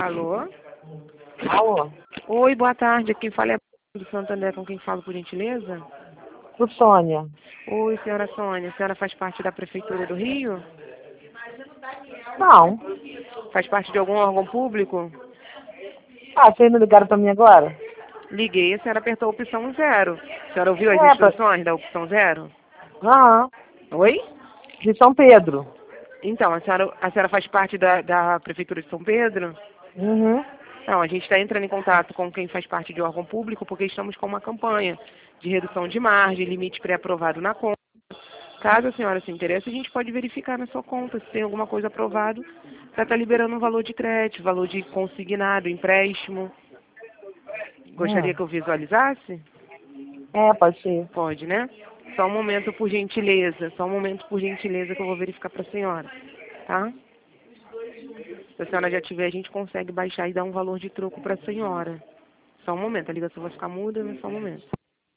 Alô? Alô? Oi, boa tarde. Quem fala é do Santo André, com quem falo, por gentileza? Pro Sônia. Oi, senhora Sônia. A senhora faz parte da Prefeitura do Rio? Não. Faz parte de algum órgão público? Ah, vocês não ligaram pra mim agora? Liguei, a senhora apertou a opção 0. A senhora ouviu as É, instruções da opção 0? Aham. Oi? De São Pedro. Então, a senhora faz parte da Prefeitura de São Pedro? Uhum. Não, a gente está entrando em contato com quem faz parte de órgão público porque estamos com uma campanha de redução de margem, limite pré-aprovado na conta. Caso a senhora se interesse, a gente pode verificar na sua conta se tem alguma coisa aprovado para estar liberando um valor de crédito, valor de consignado, empréstimo. Gostaria que eu visualizasse? É, pode ser. Pode, né? Só um momento, por gentileza. Só um momento, por gentileza, que eu vou verificar para a senhora. Tá? Se a senhora já tiver, a gente consegue baixar e dar um valor de troco para a senhora. Só um momento. A ligação vai ficar muda, mas só um momento.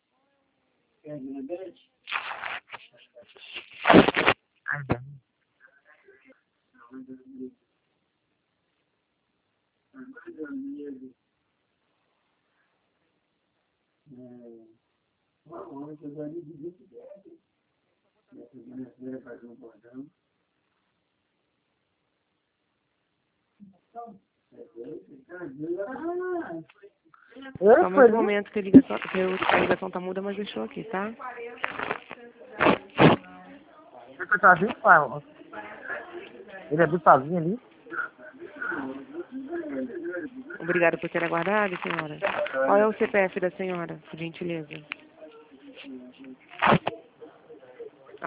Só mais um momento que a ligação tá muda, mas deixou aqui, tá? Você tá vindo, pai? Ele abriu sozinho ali? Obrigada por ter aguardado, senhora. Qual é o CPF da senhora, por gentileza?